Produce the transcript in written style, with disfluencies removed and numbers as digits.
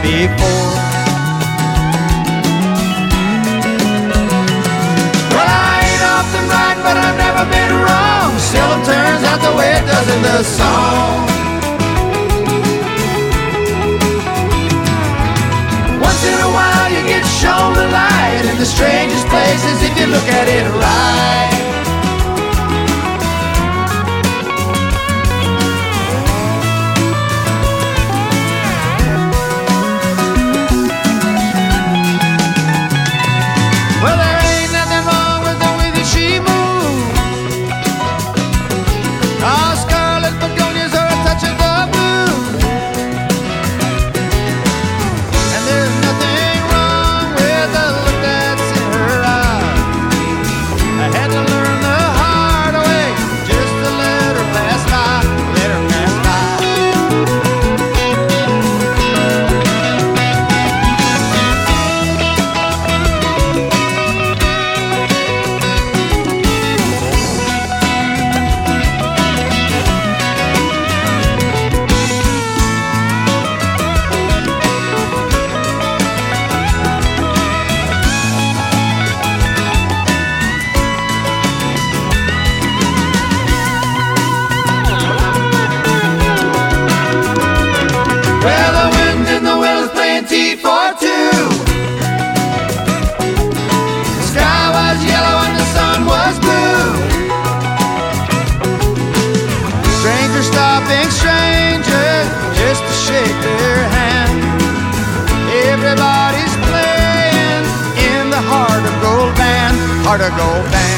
before. Well, I ain't often right, but I've never been wrong. Seldom turns out the way it does in the song. Once in a while you get shown the light in the strangest places if you look at it right. Well, there ain't nothing wrong with the way that she moves. Oh, scarlet begonias are a touch of the blues. And there's nothing wrong with the look that's in her eye. I had to learn the hard way just to let her pass by, let her pass by. Well, the wind in the willows playing tea for two. The sky was yellow and the sun was blue. Strangers stopping strangers just to shake their hand. Everybody's playing in the Heart of Gold band, Heart of Gold band.